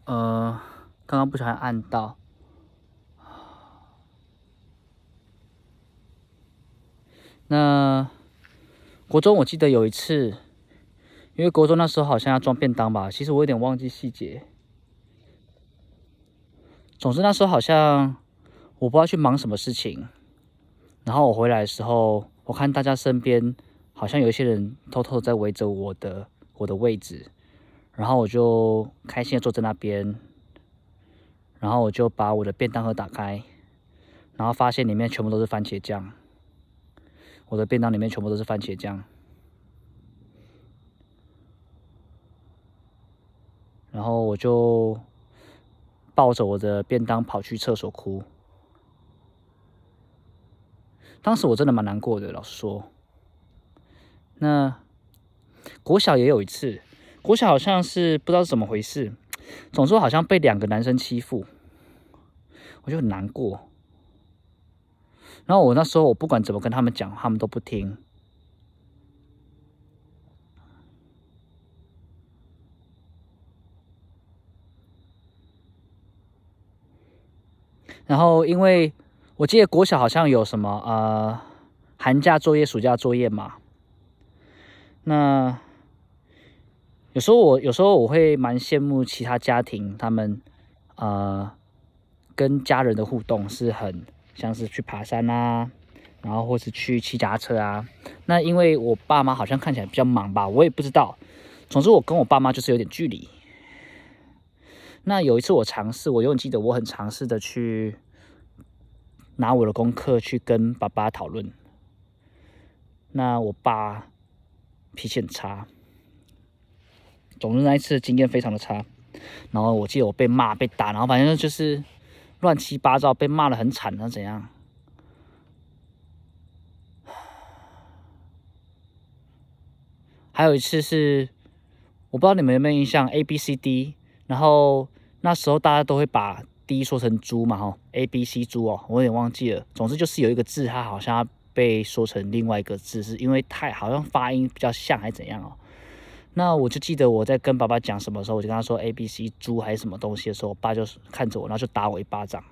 刚刚不小心按到。那国中我记得有一次，因为国中那时候好像要装便当吧，其实我有点忘记细节。总之那时候好像我不知道去忙什么事情，然后我回来的时候，我看大家身边好像有一些人偷偷在围着我的位置，然后我就开心的坐在那边，然后我就把我的便当盒打开，然后发现里面全部都是番茄酱，我的便当里面全部都是番茄酱，然后我就抱着我的便当跑去厕所哭。当时我真的蛮难过的，老实说。那国小也有一次，国小好像是不知道是怎么回事，总之好像被2个男生欺负，我就很难过。然后我那时候我不管怎么跟他们讲，他们都不听。然后因为我记得国小好像有什么寒假作业、暑假作业嘛，那有时候我会蛮羡慕其他家庭，他们跟家人的互动是很像是去爬山啊，然后或是去骑脚踏车啊。那因为我爸妈好像看起来比较忙吧，我也不知道。总之我跟我爸妈就是有点距离。那有一次我永远记得我很尝试的去拿我的功课去跟爸爸讨论。那我爸脾气很差，总之那一次经验非常的差。然后我记得我被骂被打，然后反正就是乱七八糟，被骂得很惨，那怎样？还有一次是我不知道你们有没有印象 ，ABCD， 然后那时候大家都会把 D 说成猪嘛，哈 ，ABC 猪哦，我有点忘记了。总之就是有一个字，它好像被说成另外一个字，是因为好像发音比较像还是怎样哦。那我就记得我在跟爸爸讲什么时候，我就跟他说 ABC 猪还是什么东西的时候，我爸就看着我，然后就打我一巴掌。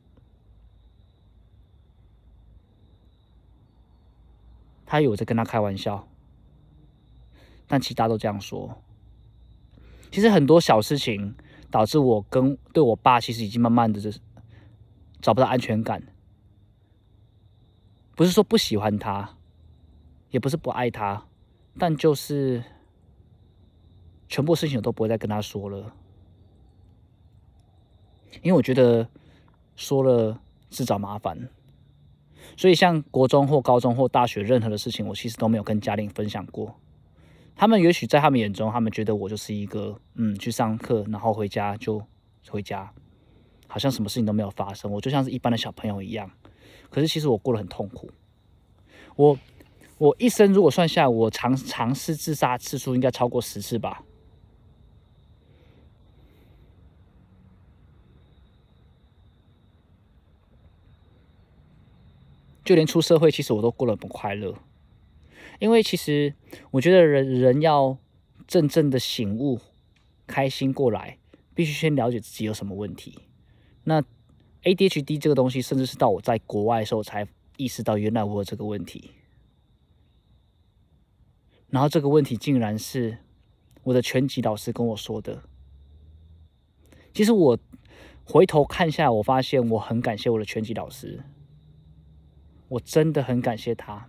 他以为我在跟他开玩笑，但其他都这样说。其实很多小事情导致我对我爸其实已经慢慢的就是找不到安全感。不是说不喜欢他，也不是不爱他，但就是全部事情我都不会再跟他说了，因为我觉得说了是找麻烦。所以像国中或高中或大学任何的事情，我其实都没有跟家里分享过。他们也许在他们眼中，他们觉得我就是一个去上课，然后回家就回家，好像什么事情都没有发生，我就像是一般的小朋友一样。可是其实我过得很痛苦。我一生如果算下来，我尝试自杀次数应该超过10次吧。就连出社会，其实我都过得很不快乐。因为其实我觉得人要真正的醒悟、开心过来，必须先了解自己有什么问题。那 ADHD 这个东西，甚至是到我在国外的时候才意识到，原来我有这个问题。然后这个问题竟然是我的拳击老师跟我说的。其实我回头看下来，我发现我很感谢我的拳击老师，我真的很感谢他。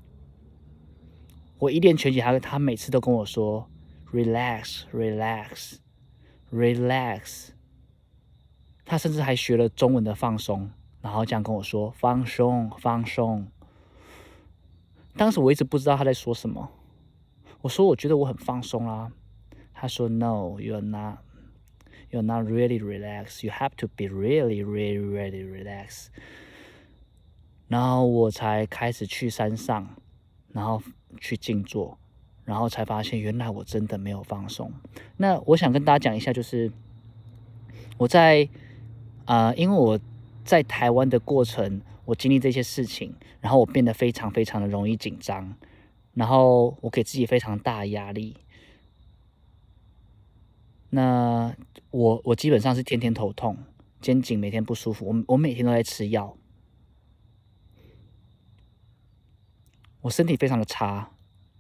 我一练拳击，他每次都跟我说 “relax, relax, relax”。他甚至还学了中文的放松，然后这样跟我说“放松，放松”。当时我一直不知道他在说什么。我说我觉得我很放松啦。他说 “No, you're not. You're not really relaxed. You have to be really, really, really relaxed.” 然后我才开始去山上，然后去静坐，然后才发现原来我真的没有放松。那我想跟大家讲一下，就是我在因为我在台湾的过程，我经历这些事情，然后我变得非常非常的容易紧张，然后我给自己非常大的压力。 那我基本上是天天头痛，肩颈每天不舒服，我每天都在吃药，我身体非常的差，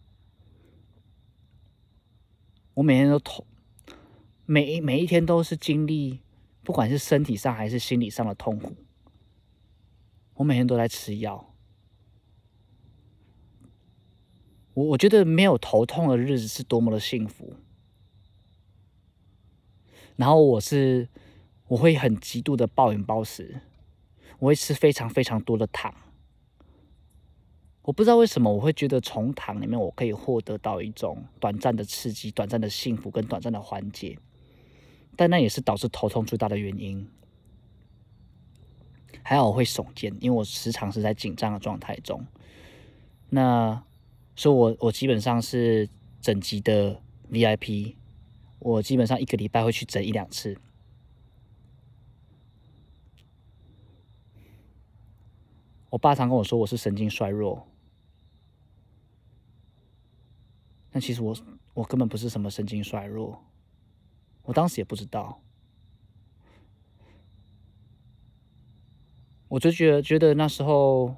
我每天都痛，每一天都是经历，不管是身体上还是心理上的痛苦，我每天都在吃药。我觉得没有头痛的日子是多么的幸福。然后我会很极度的暴饮暴食，我会吃非常非常多的糖。我不知道为什么我会觉得从糖里面我可以获得到一种短暂的刺激、短暂的幸福跟短暂的缓解，但那也是导致头痛最大的原因。还好我会耸肩，因为我时常是在紧张的状态中。所以我基本上是整级的 VIP， 我基本上1个礼拜会去诊1-2次。我爸常跟我说我是神经衰弱，但其实我根本不是什么神经衰弱，我当时也不知道。我就觉得那时候，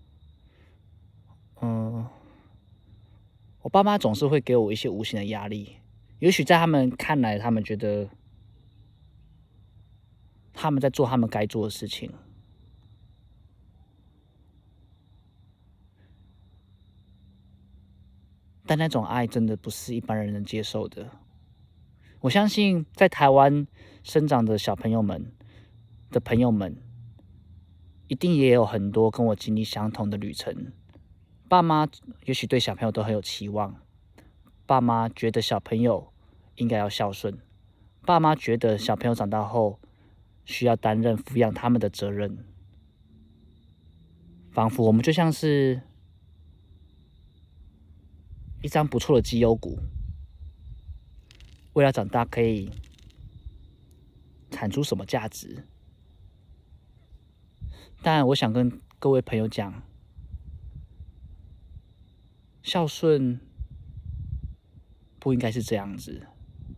我爸妈总是会给我一些无形的压力，也许在他们看来，他们觉得他们在做他们该做的事情，但那种爱真的不是一般人能接受的。我相信在台湾生长的小朋友们的朋友们，一定也有很多跟我经历相同的旅程。爸妈也许对小朋友都很有期望，爸妈觉得小朋友应该要孝顺，爸妈觉得小朋友长大后需要担任抚养他们的责任，仿佛我们就像是一张不错的绩优股，未来长大可以产出什么价值。但我想跟各位朋友讲，孝顺不应该是这样子。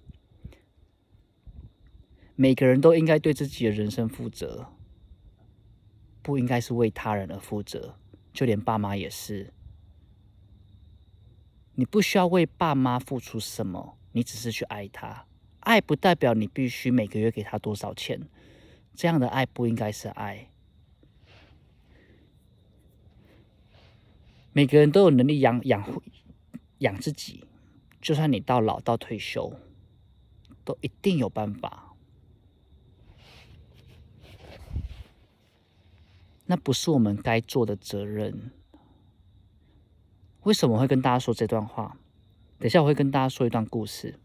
每个人都应该对自己的人生负责，不应该是为他人而负责，就连爸妈也是。你不需要为爸妈付出什么，你只是去爱他。爱不代表你必须每个月给他多少钱，这样的爱不应该是爱。每个人都有能力养自己，就算你到老到退休，都一定有办法。那不是我们该做的责任。为什么我会跟大家说这段话？等一下我会跟大家说一段故事。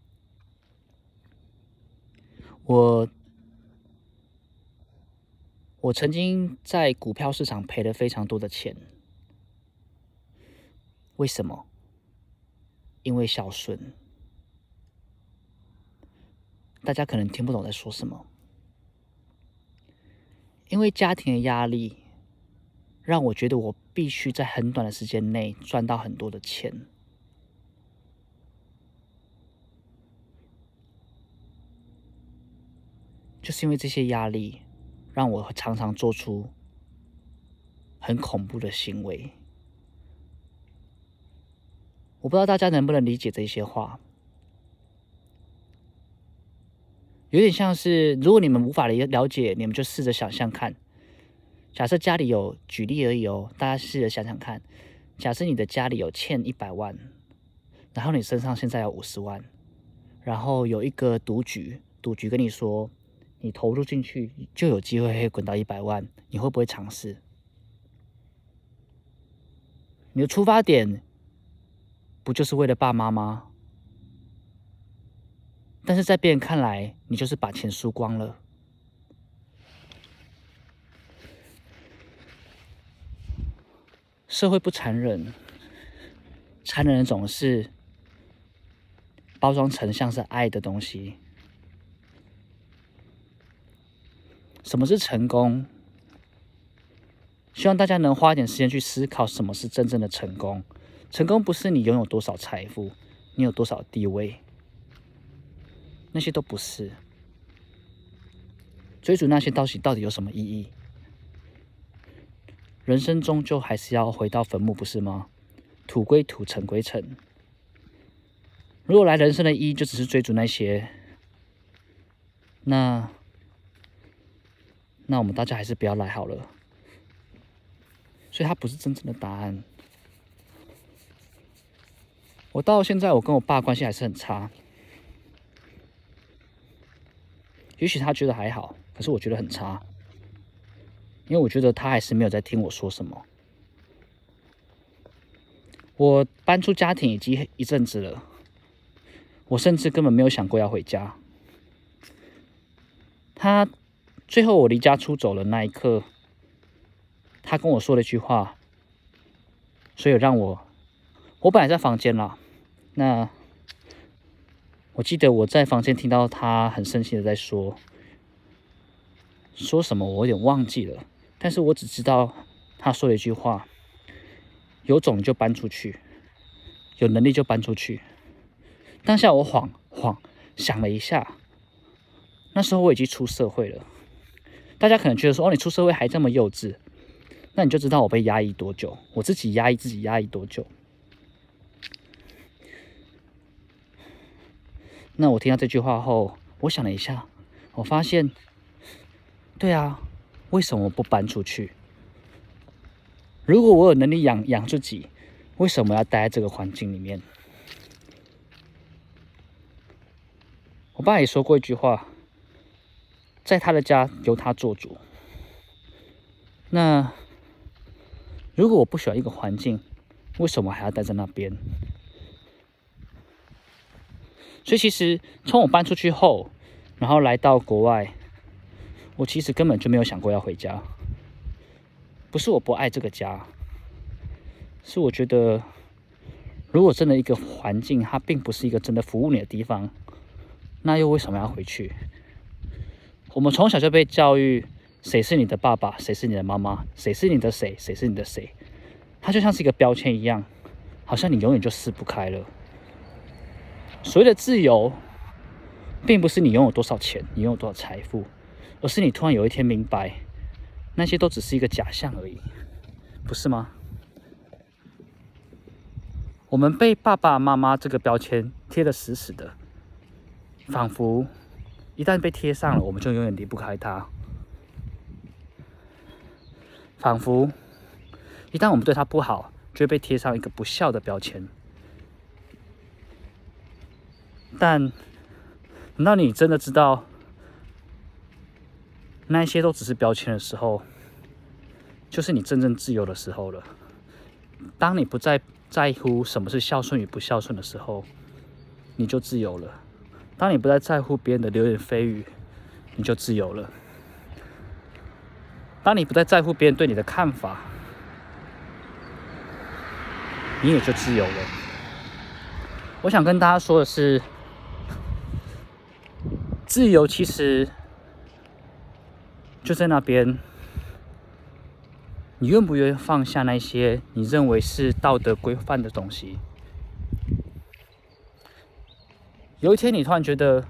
我曾经在股票市场赔了非常多的钱。为什么？因为孝顺。大家可能听不懂在说什么。因为家庭的压力，让我觉得我必须在很短的时间内赚到很多的钱。就是因为这些压力，让我常常做出很恐怖的行为。我不知道大家能不能理解这些话。有点像是，如果你们无法了解，你们就试着想象看。假设家里有，举例而已哦，大家试着想想看。假设你的家里有欠100万，然后你身上现在有50万，然后有一个赌局跟你说，你投入进去就有机会可以滚到100万，你会不会尝试？你的出发点不就是为了爸妈吗？但是在别人看来，你就是把钱输光了。社会不残忍，残忍的总是包装成像是爱的东西。什么是成功？希望大家能花一点时间去思考什么是真正的成功。成功不是你拥有多少财富，你有多少地位。 那些都不是。追逐那些到底有什么意义？人生终究还是要回到坟墓，不是吗？土归土，尘归尘。如果来人生的意义就只是追逐那些，那我们大家还是不要来好了。所以它不是真正的答案。我到现在，我跟我爸关系还是很差。也许他觉得还好，可是我觉得很差，因为我觉得他还是没有在听我说什么。我搬出家庭已经一阵子了，我甚至根本没有想过要回家。他最后我离家出走的那一刻，他跟我说了一句话，所以让我本来在房间啦，那我记得我在房间听到他很生气的在说什么，我有点忘记了，但是我只知道他说了一句话：有种就搬出去，有能力就搬出去。当下我晃想了一下，那时候我已经出社会了。大家可能觉得说，你出社会还这么幼稚，那你就知道我被压抑多久，我自己压抑多久。那我听到这句话后，我想了一下，我发现，对啊，为什么不搬出去？如果我有能力养自己，为什么要待在这个环境里面？我爸也说过一句话，在他的家由他做主。那如果我不喜欢一个环境，为什么还要待在那边？所以其实从我搬出去后，然后来到国外，我其实根本就没有想过要回家。不是我不爱这个家，是我觉得，如果真的一个环境它并不是一个真的服务你的地方，那又为什么要回去？我们从小就被教育，谁是你的爸爸，谁是你的妈妈，谁是你的谁，谁是你的谁，它就像是一个标签一样，好像你永远就撕不开了。所谓的自由，并不是你拥有多少钱，你拥有多少财富，而是你突然有一天明白，那些都只是一个假象而已，不是吗？我们被爸爸妈妈这个标签贴得死死的，仿佛一旦被贴上了，我们就永远离不开它。仿佛一旦我们对它不好，就会被贴上一个不孝的标签。但等到你真的知道那些都只是标签的时候，就是你真正自由的时候了。当你不再在乎什么是孝顺与不孝顺的时候，你就自由了。当你不再在乎别人的流言蜚语，你就自由了。当你不再在乎别人对你的看法，你也就自由了。我想跟大家说的是，自由其实就在那边，你愿不愿意放下那些你认为是道德规范的东西？有一天你突然觉得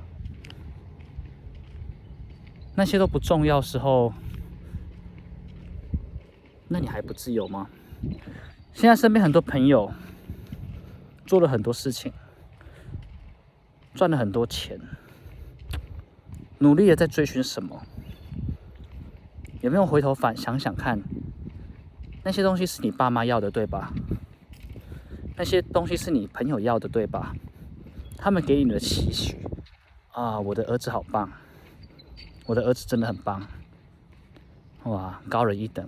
那些都不重要的时候，那你还不自由吗？现在身边很多朋友做了很多事情，赚了很多钱，努力的在追寻什么？有没有回头想想看？那些东西是你爸妈要的，对吧？那些东西是你朋友要的，对吧？他们给你的期许啊，我的儿子好棒，我的儿子真的很棒，哇，高人一等。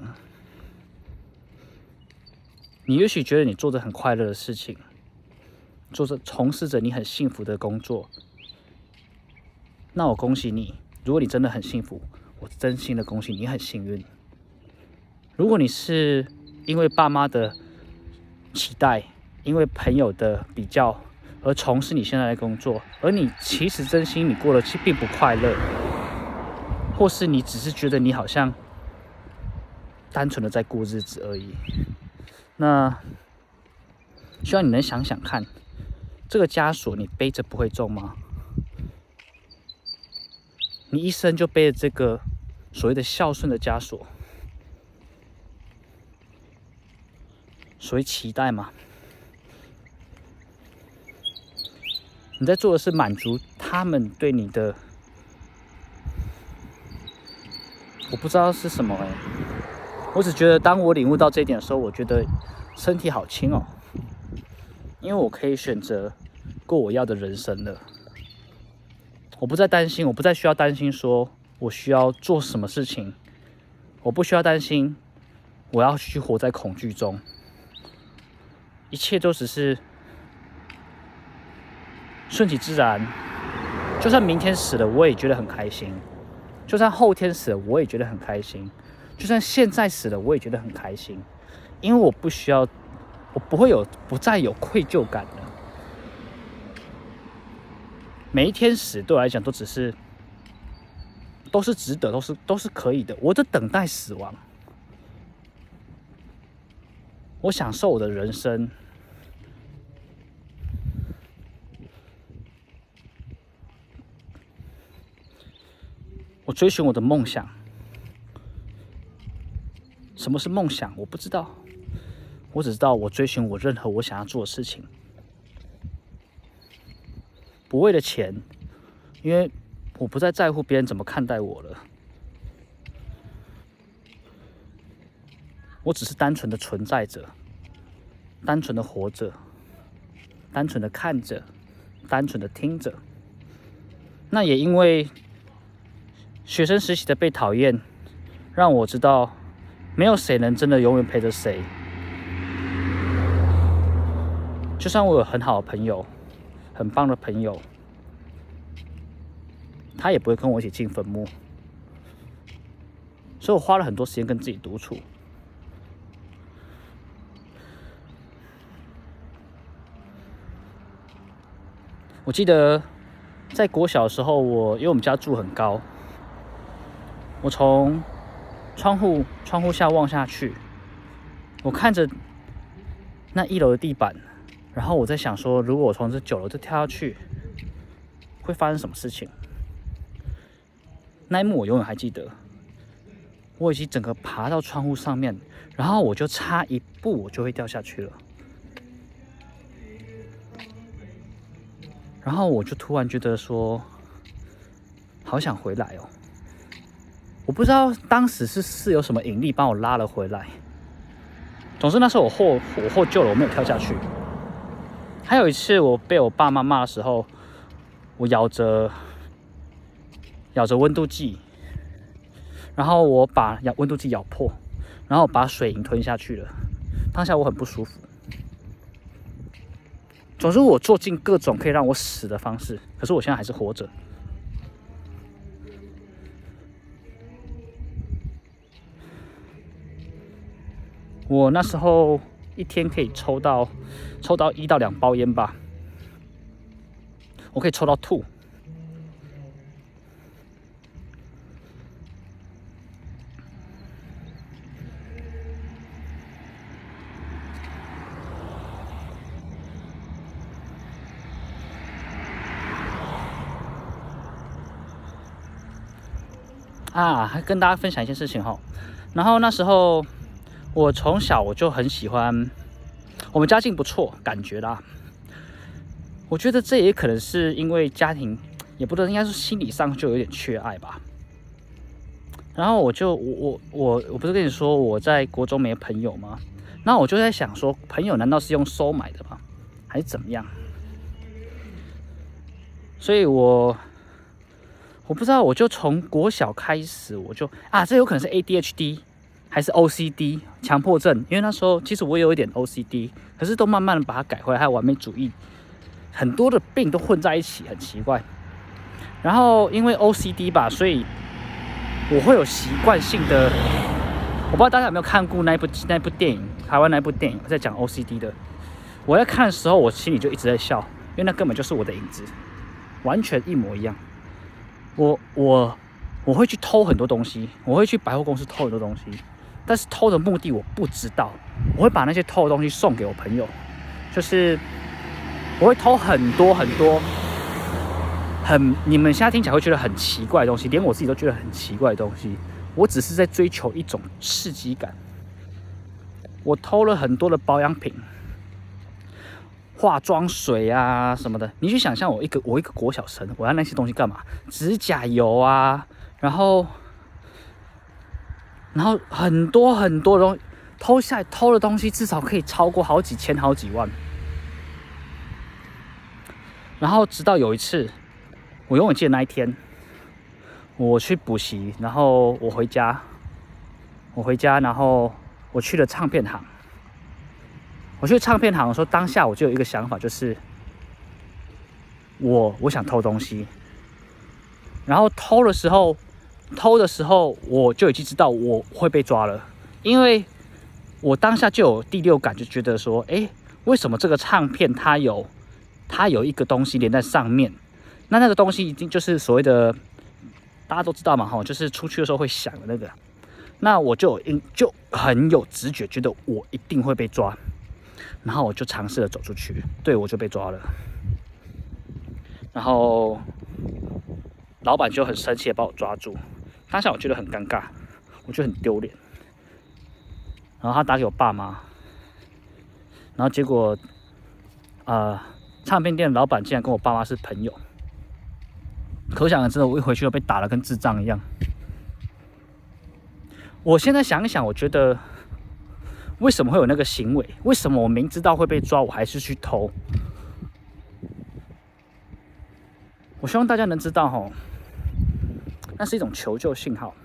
你也许觉得你做着很快乐的事情，从事着你很幸福的工作，那我恭喜你。如果你真的很幸福，我真心的恭喜你，很幸运。如果你是因为爸妈的期待，因为朋友的比较而从事你现在的工作，而你其实真心你过得其实并不快乐，或是你只是觉得你好像单纯的在过日子而已，那希望你能想想看，这个枷锁你背着不会重吗？ 你一生就背着这个所谓的孝顺的枷锁，所谓期待嘛。你在做的是满足他们对你的，我不知道是什么我只觉得当我领悟到这一点的时候，我觉得身体好轻哦，因为我可以选择过我要的人生了。我不再担心，我不再需要担心说我需要做什么事情，我不需要担心我要去活在恐惧中，一切都只是顺其自然。就算明天死了，我也觉得很开心；就算后天死了，我也觉得很开心；就算现在死了，我也觉得很开心，因为我不需要，我不再有愧疚感了。每一天死对我来讲都是值得，都是可以的。我在等待死亡，我享受我的人生。我追寻我的梦想。什么是梦想？我不知道，我只知道我追寻我任何我想要做的事情。不为了钱，因为我不再在乎别人怎么看待我了。我只是单纯的存在着，单纯的活着，单纯的看着，单纯的听着。那也因为学生时期的被讨厌，让我知道没有谁能真的永远陪着谁。就算我有很好的朋友，很棒的朋友，他也不会跟我一起进坟墓。所以我花了很多时间跟自己独处。我记得在国小的时候，因为我们家住很高，我从窗户下望下去，我看着那1楼的地板，然后我在想说，如果我从这9楼就跳下去，会发生什么事情？那一幕我永远还记得。我已经整个爬到窗户上面，然后我就差一步，我就会掉下去了。然后我就突然觉得说，好想回来哦。我不知道当时是有什么引力帮我拉了回来。总之那时候我获救了，我没有跳下去。还有一次我被我爸妈骂的时候，我咬着温度计，然后我把温度计咬破，然后把水银吞下去了。当下我很不舒服。总之我做尽各种可以让我死的方式，可是我现在还是活着。我那时候一天可以抽到1到2包烟吧，我可以抽到吐。还跟大家分享一件事情哈。然后那时候我从小我就很喜欢，我们家境不错，感觉啦。我觉得这也可能是因为家庭，也不对，应该是心理上就有点缺爱吧。然后我不是跟你说我在国中没朋友吗？然后我就在想说，朋友难道是用收买的吗？还是怎么样？所以我不知道，我就从国小开始，这有可能是 ADHD 还是 OCD 强迫症，因为那时候其实我有一点 OCD， 可是都慢慢的把它改回来，还有完美主义，很多的病都混在一起，很奇怪。然后因为 OCD 吧，所以我会有习惯性的，我不知道大家有没有看过那部电影，台湾那部电影在讲 OCD 的。我在看的时候，我心里就一直在笑，因为那根本就是我的影子，完全一模一样。我会去偷很多东西，我会去百货公司偷很多东西，但是偷的目的我不知道。我会把那些偷的东西送给我朋友，就是我会偷很多很多， 你们现在听起来会觉得很奇怪的东西，连我自己都觉得很奇怪的东西，我只是在追求一种刺激感。我偷了很多的保养品、化妆水啊什么的。你去想象我一个国小生，我要那些东西干嘛？指甲油啊，然后很多很多的东西偷下来，偷的东西至少可以超过好几千、好几万。然后直到有一次，我永远记得那一天，我去补习，然后我回家，然后我去了唱片行。我去唱片行的时候，当下我就有一个想法，就是我想偷东西。然后偷的时候，我就已经知道我会被抓了，因为我当下就有第六感，就觉得说，为什么这个唱片它有一个东西连在上面？那个东西已经就是所谓的大家都知道嘛，就是出去的时候会响的那个。那我就很有直觉，觉得我一定会被抓。然后我就尝试着走出去，对，我就被抓了。然后老板就很生气的把我抓住，当下我觉得很尴尬，我觉得很丢脸。然后他打给我爸妈，然后结果唱片店的老板竟然跟我爸妈是朋友，可想而知，我一回去就被打得跟智障一样。我现在想一想，我觉得为什么会有那个行为？为什么我明知道会被抓，我还是去偷？我希望大家能知道，那是一种求救信号。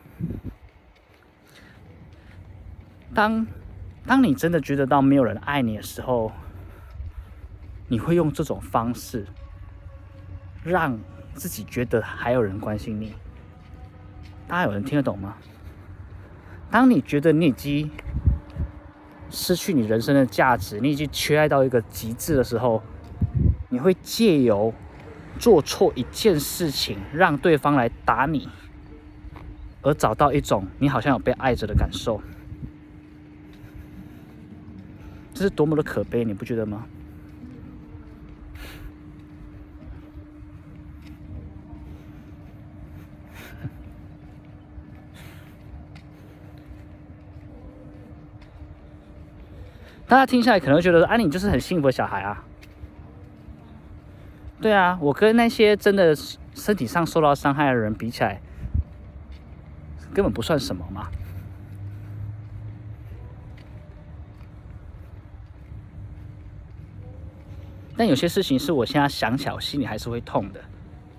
当你真的觉得到没有人爱你的时候，你会用这种方式让自己觉得还有人关心你。大家有人听得懂吗？当你觉得你已经失去你人生的价值，你已经缺爱到一个极致的时候，你会借由做错一件事情，让对方来打你，而找到一种你好像有被爱着的感受。这是多么的可悲，你不觉得吗？大家听下来可能会觉得，你就是很幸福的小孩啊。对啊，我跟那些真的身体上受到伤害的人比起来，根本不算什么嘛。但有些事情是我现在想起来，我心里还是会痛的。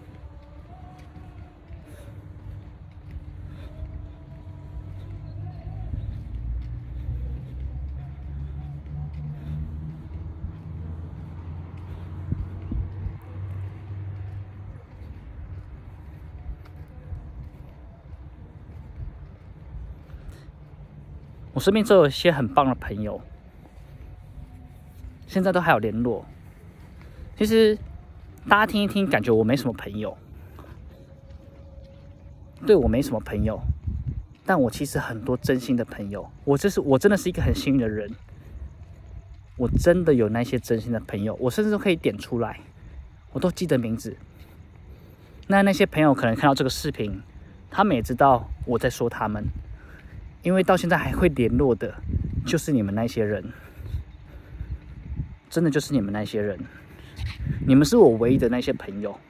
我身边都有一些很棒的朋友，现在都还有联络。其实大家听一听，感觉我没什么朋友，对，我没什么朋友，但我其实很多真心的朋友。我真的是一个很幸运的人，我真的有那些真心的朋友，我甚至都可以点出来，我都记得名字。那些朋友可能看到这个视频，他们也知道我在说他们，因为到现在还会联络的，就是你们那些人，真的就是你们那些人，你们是我唯一的那些朋友。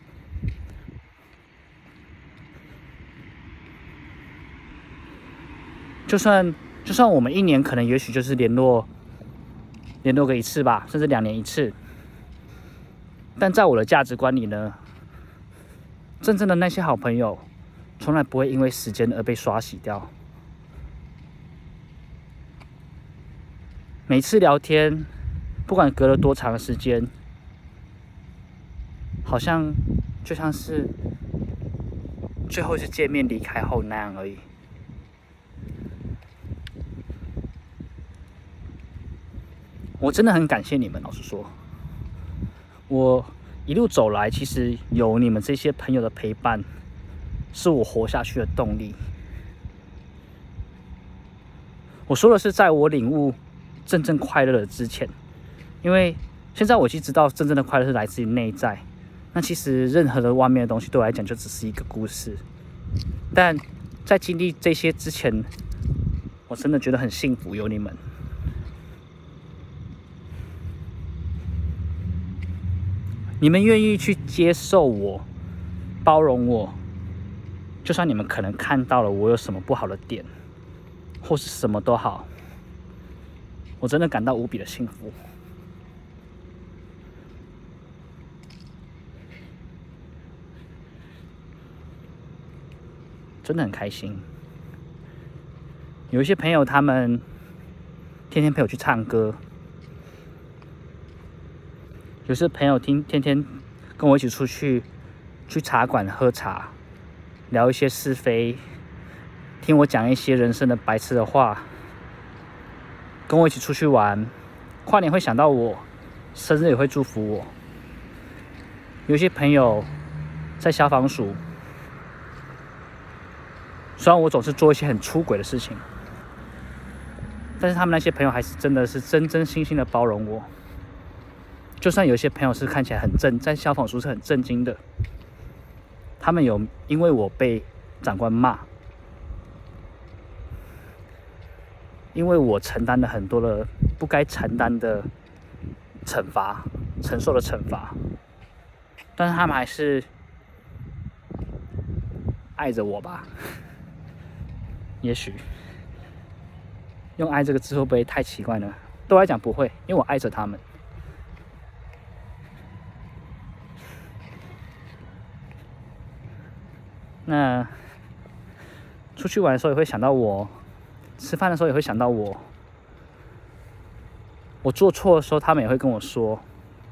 就算我们一年可能也许就是联络个一次吧，甚至2年一次，但在我的价值观里呢，真正的那些好朋友，从来不会因为时间而被刷洗掉。每次聊天，不管隔了多长的时间，好像就像是最后一次见面离开后那样而已。我真的很感谢你们，老实说，我一路走来，其实有你们这些朋友的陪伴，是我活下去的动力。我说的是在我领悟真正快乐的之前，因为现在我已经知道真正的快乐是来自于内在， 那其实任何的外面的东西对我来讲就只是一个故事，但在经历这些之前，我真的觉得很幸福，有你们。你们愿意去接受我，包容我，就算你们可能看到了我有什么不好的点，或是什么都好，我真的感到无比的幸福。真的很开心。有一些朋友，他们天天陪我去唱歌，有些朋友天天跟我一起出去茶馆喝茶，聊一些是非，听我讲一些人生的白痴的话，跟我一起出去玩，跨年会想到我，生日也会祝福我。有些朋友在消防署，虽然我总是做一些很出轨的事情，但是他们那些朋友还是真的是真真心心的包容我。就算有些朋友是看起来很在消防署是很震惊的，他们有因为我被长官骂，因为我承担了很多的不该承担的惩罚，承受的惩罚，但是他们还是爱着我吧。也许用爱这个字会不会太奇怪呢？对我来讲不会，因为我爱着他们。那出去玩的时候也会想到我，吃饭的时候也会想到我，我做错的时候他们也会跟我说，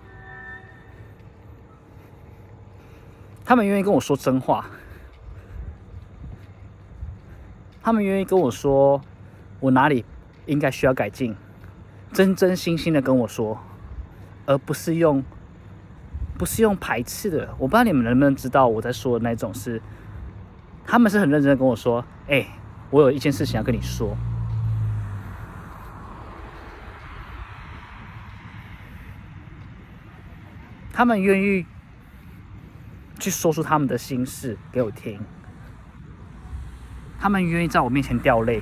他们愿意跟我说真话，他们愿意跟我说我哪里应该需要改进，真真心心的跟我说，而不是用排斥的。我不知道你们能不能知道我在说的那种是，他们是很认真的跟我说，我有一件事情要跟你说。他们愿意去说出他们的心事给我听，他们愿意在我面前掉泪。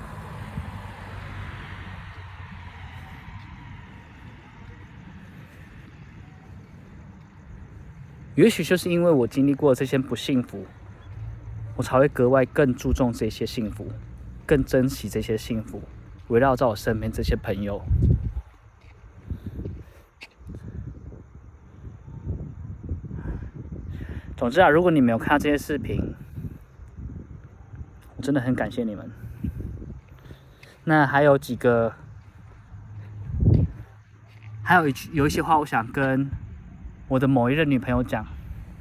也许就是因为我经历过这些不幸福，我才会格外更注重这些幸福，更珍惜这些幸福，围绕在我身边这些朋友。总之啊，如果你没有看到这些视频，我真的很感谢你们。那还有几个，还有一些话，我想跟我的某一任女朋友讲。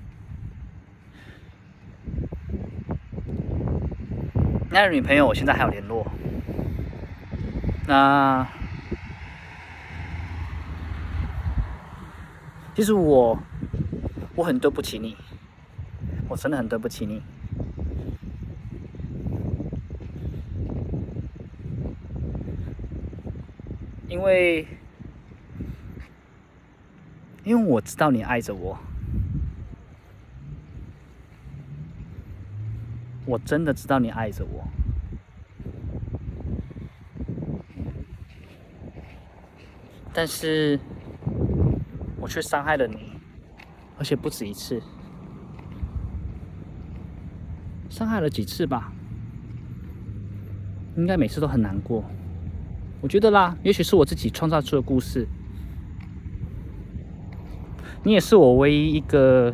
那任女朋友我现在还有联络。那其实我很对不起你，我真的很对不起你。因为我知道你爱着我，我真的知道你爱着我，但是我却伤害了你，而且不止一次，伤害了几次吧，应该每次都很难过。我觉得啦，也许是我自己创造出的故事。你也是我唯一一个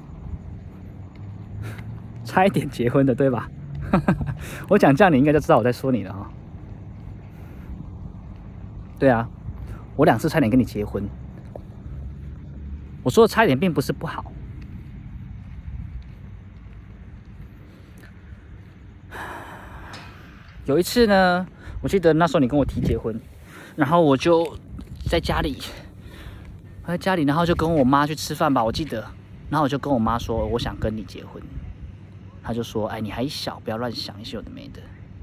差一点结婚的，对吧？我讲这样你应该就知道我在说你了哈。对啊，我2次差点跟你结婚。我说的差一点并不是不好。有一次呢，我记得那时候你跟我提结婚，然后我就在家里，然后就跟我妈去吃饭吧，我记得。然后我就跟我妈说，我想跟你结婚。她就说：“哎，你还小，不要乱想一些有的没的。”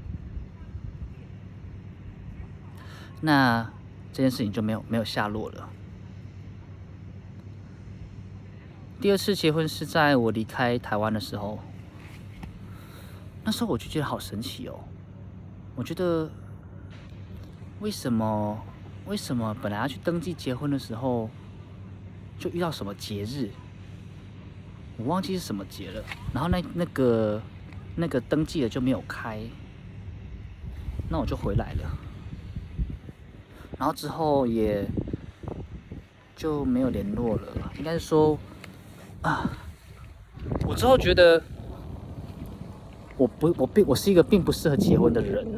那这件事情就没有下落了。 第二次结婚是在我离开台湾的时候，那时候我就觉得好神奇哦。我觉得为什么本来要去登记结婚的时候，就遇到什么节日，我忘记是什么节了。然后那个登记的就没有开，那我就回来了。然后之后也就没有联络了。应该是说我之后觉得我是一个并不适合结婚的人。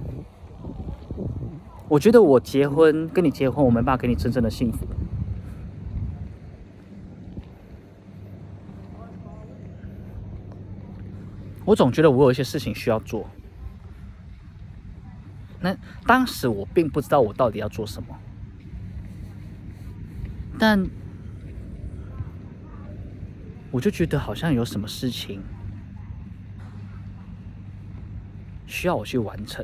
我觉得我跟你结婚，我没办法给你真正的幸福。我总觉得我有一些事情需要做。那当时我并不知道我到底要做什么，但我就觉得好像有什么事情需要我去完成。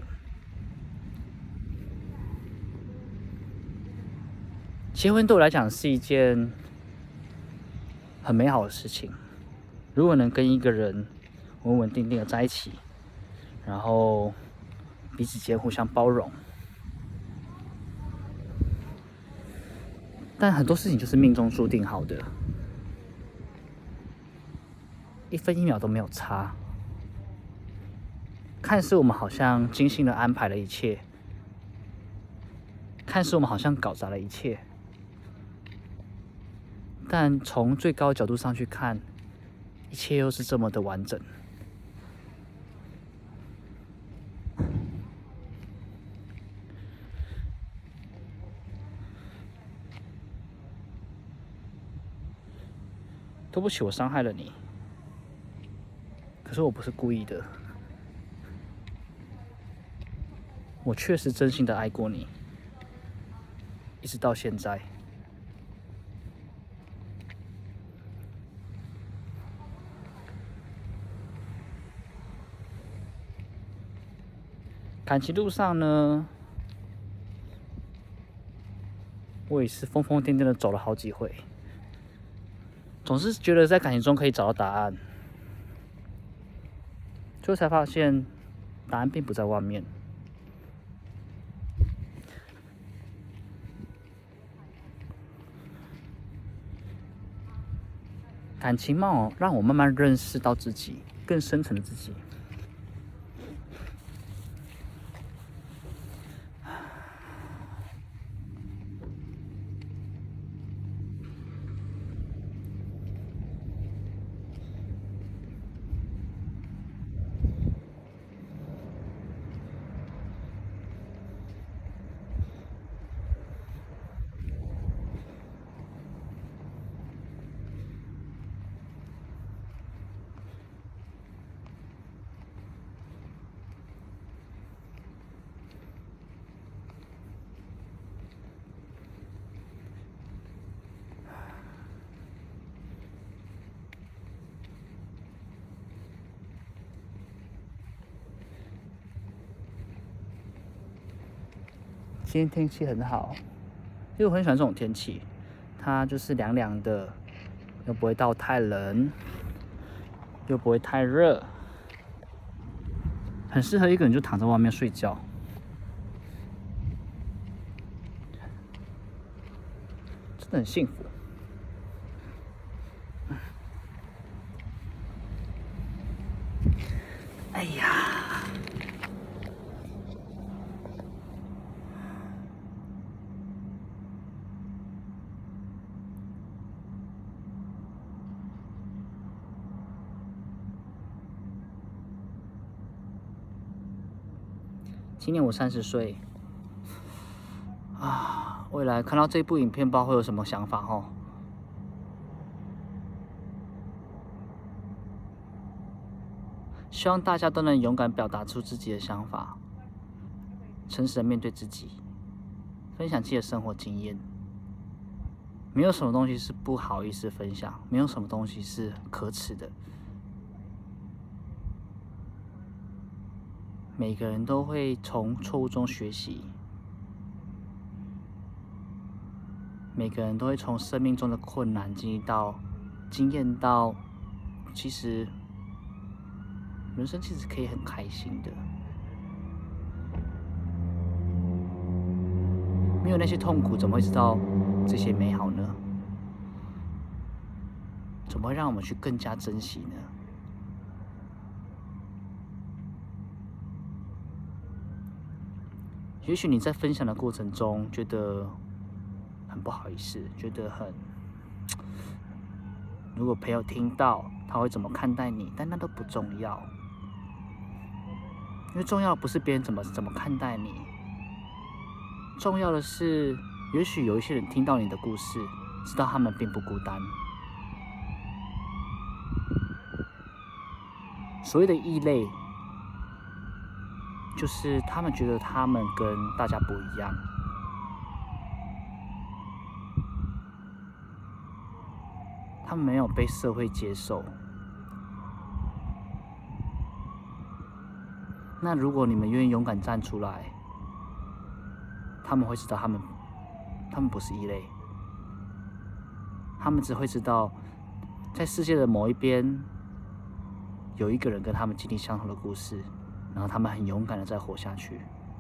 结婚对我来讲是一件很美好的事情。如果能跟一个人稳稳定定的在一起，然后彼此间互相包容，但很多事情就是命中注定好的，一分一秒都没有差。看似我们好像精心的安排了一切，看似我们好像搞砸了一切，但从最高角度上去看，一切又是这么的完整。对不起，我伤害了你，可是我不是故意的。我确实真心的爱过你，一直到现在。感情路上呢，我也是疯疯癫癫的走了好几回，总是觉得在感情中可以找到答案，最后才发现答案并不在外面。感情嘛，让我慢慢认识到自己，更深层的自己。今天天气很好，因为我很喜欢这种天气，它就是凉凉的，又不会到太冷，又不会太热，很适合一个人就躺在外面睡觉，真的很幸福。哎呀，今年我30岁啊，未来看到这部影片，不知道会有什么想法哦。希望大家都能勇敢表达出自己的想法，诚实的面对自己，分享自己的生活经验。没有什么东西是不好意思分享，没有什么东西是可耻的。每个人都会从错误中学习，每个人都会从生命中的困难经历到惊艳到，其实人生其实可以很开心的。没有那些痛苦，怎么会知道这些美好呢？怎么会让我们去更加珍惜呢？也许你在分享的过程中觉得很不好意思，觉得很……如果朋友听到，他会怎么看待你？但那都不重要，因为重要的不是别人怎么看待你，重要的是，也许有一些人听到你的故事，知道他们并不孤单。所谓的异类，就是他们觉得他们跟大家不一样，他们没有被社会接受。那如果你们愿意勇敢站出来，他们会知道他们不是异类，他们只会知道，在世界的某一边，有一个人跟他们经历相同的故事，然后他们很勇敢的在活下去。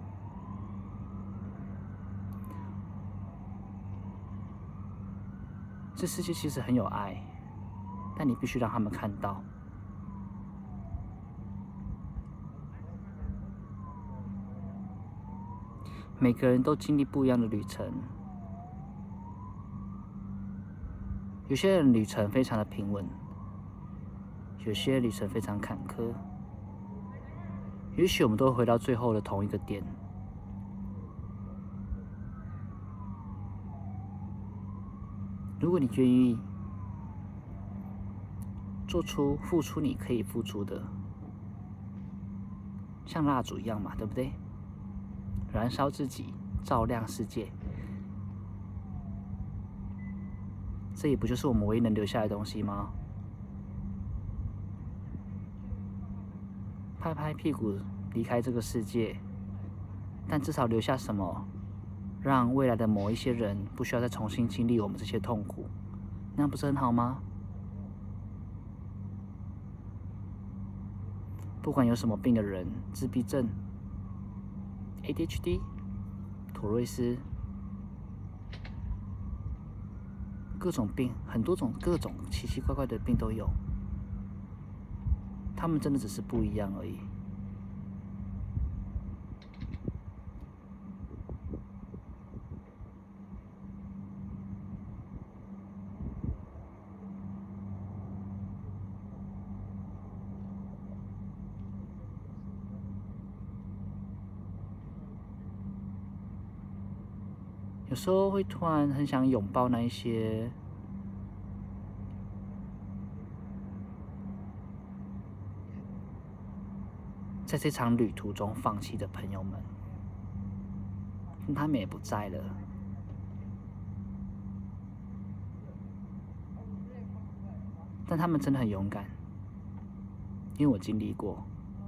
这世界其实很有爱，但你必须让他们看到。每个人都经历不一样的旅程，有些人旅程非常的平稳，有些旅程非常坎坷。也许我们都会回到最后的同一个点。如果你愿意付出你可以付出的，像蜡烛一样嘛，对不对？燃烧自己，照亮世界，这也不就是我们唯一能留下来的东西吗？拍拍屁股离开这个世界，但至少留下什么，让未来的某一些人不需要再重新经历我们这些痛苦，那样不是很好吗？不管有什么病的人，自闭症、ADHD、妥瑞斯，各种病，很多种各种奇奇怪怪的病都有，他们真的只是不一样而已。有时候会突然很想拥抱那一些在这场旅途中放弃的朋友们，他们也不在了。但他们真的很勇敢，因为我经历过。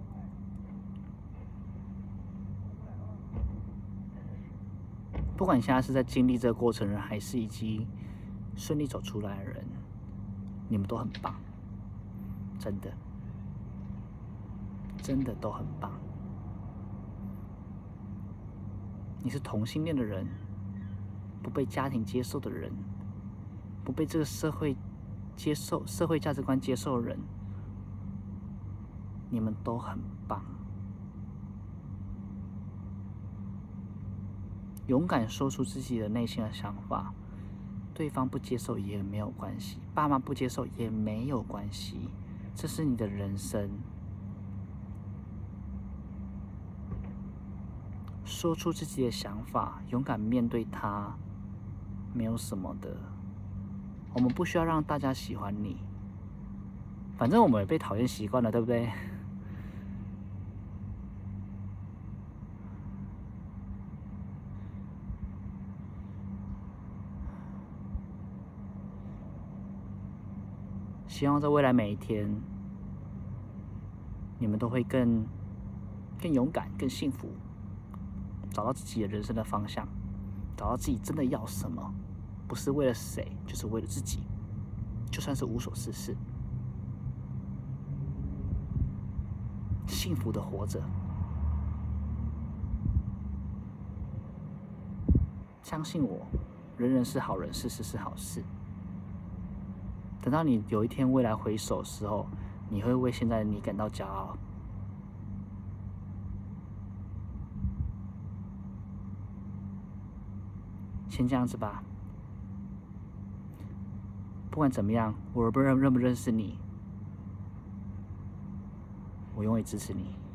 不管你现在是在经历这个过程的人，还是已经顺利走出来的人，你们都很棒，真的，真的都很棒。你是同性恋的人，不被家庭接受的人，不被这个社会接受、社会价值观接受的人，你们都很棒。勇敢说出自己的内心的想法，对方不接受也没有关系，爸妈不接受也没有关系，这是你的人生。说出自己的想法，勇敢面对它，没有什么的。我们不需要让大家喜欢你，反正我们也被讨厌习惯了，对不对？希望在未来每一天，你们都会更勇敢、更幸福，找到自己的人生的方向，找到自己真的要什么，不是为了谁，就是为了自己。 就算是无所事事，幸福的活着。相信我，人人是好人，事事是好事。等到你有一天未来回首的时候，你会为现在的你感到骄傲。先这样子吧。不管怎么样，我认不认识你，我永远支持你。